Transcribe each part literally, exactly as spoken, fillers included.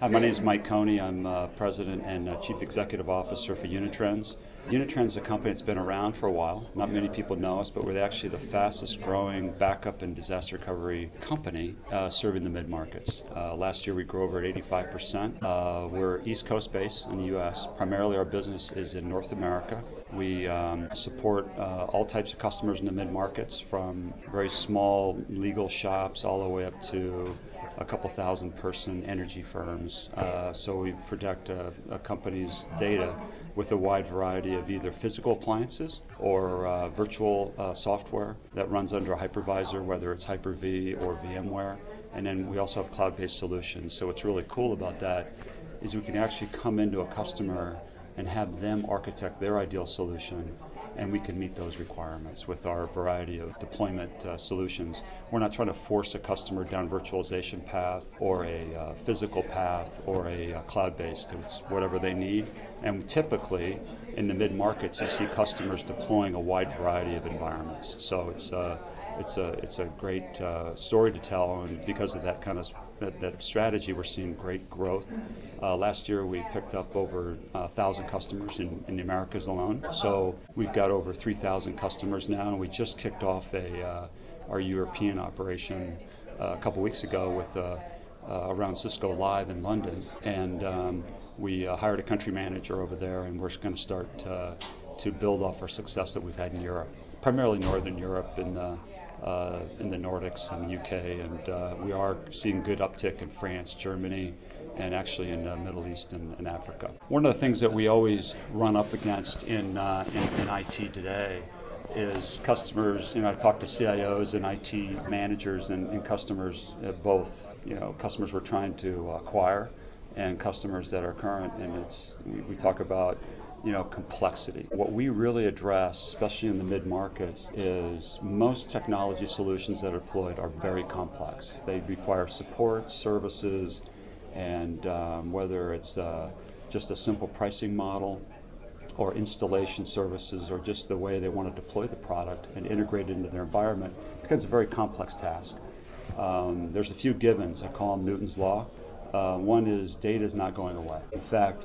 Hi, my name is Mike Coney. I'm uh, President and uh, Chief Executive Officer for Unitrends. Unitrends is a company that's been around for a while. Not many people know us, but we're actually the fastest growing backup and disaster recovery company uh, serving the mid-markets. Uh, last year we grew over at eighty-five percent. Uh, we're East Coast based in the U S. Primarily our business is in North America. We um, support uh, all types of customers in the mid-markets, from very small legal shops all the way up to a couple thousand person energy firms. Uh, so we protect a, a company's data with a wide variety of either physical appliances or uh, virtual uh, software that runs under a hypervisor, whether it's Hyper-V or VMware. And then we also have cloud-based solutions. So what's really cool about that is we can actually come into a customer and have them architect their ideal solution, and we can meet those requirements with our variety of deployment uh, solutions. We're not trying to force a customer down virtualization path or a uh, physical path or a uh, cloud-based. It's whatever they need. And typically, in the mid-markets, you see customers deploying a wide variety of environments. So it's uh, it's a it's a great uh, story to tell, and because of that kind of that, that strategy, we're seeing great growth. Uh, last year, we picked up over a thousand customers in, in the Americas alone. So we've got over three thousand customers now, and we just kicked off a uh, our European operation uh, a couple weeks ago with uh, uh, around Cisco Live in London, and um, we uh, hired a country manager over there, and we're going to start uh, to build off our success that we've had in Europe, primarily Northern Europe and uh, uh, in the Nordics and the U K, and uh, we are seeing good uptick in France, Germany, and actually in the Middle East and, and Africa. One of the things that we always run up against in, uh, in, in I T today is customers. You know, I talk to C I Os and I T managers and, and customers, uh, both, you know, customers we're trying to acquire and customers that are current, and it's we, we talk about, you know, complexity. What we really address, especially in the mid-markets, is most technology solutions that are deployed are very complex. They require support, services, and um, whether it's uh, just a simple pricing model or installation services or just the way they want to deploy the product and integrate it into their environment, it becomes a very complex task. Um, there's a few givens. I call them Newton's Law. Uh, one is data is not going away. In fact,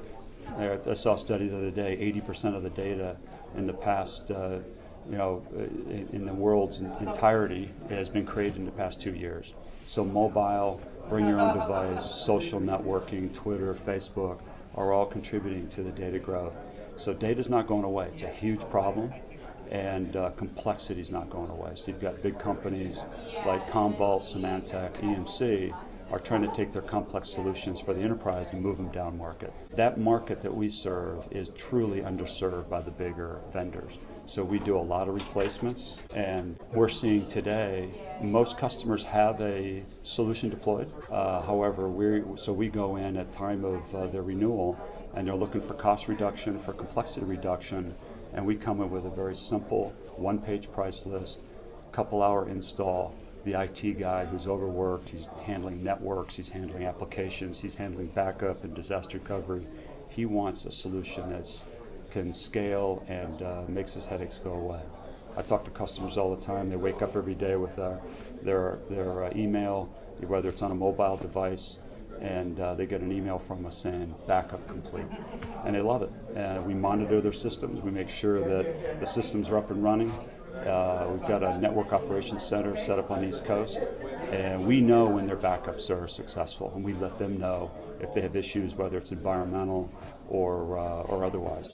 I saw a study the other day, eighty percent of the data in the past, uh, you know, in, in the world's entirety has been created in the past two years. So mobile, bring your own device, social networking, Twitter, Facebook, are all contributing to the data growth. So data's not going away. It's a huge problem, and uh, complexity is not going away. So you've got big companies like Commvault, Symantec, E M C, are trying to take their complex solutions for the enterprise and move them down market. That market that we serve is truly underserved by the bigger vendors. So we do a lot of replacements, and we're seeing today most customers have a solution deployed. Uh, however, we so we go in at time of uh, their renewal, and they're looking for cost reduction, for complexity reduction, and we come in with a very simple one-page price list, couple hour install. The I T guy who's overworked, he's handling networks, he's handling applications, he's handling backup and disaster recovery. He wants a solution that can scale and uh, makes his headaches go away. I talk to customers all the time. They wake up every day with uh, their their uh, email, whether it's on a mobile device, and uh, they get an email from us saying backup complete, and they love it. Uh, we monitor their systems. We make sure that the systems are up and running. Uh, we've got a network operations center set up on the East Coast, and we know when their backups are successful, and we let them know if they have issues, whether it's environmental or uh, or otherwise.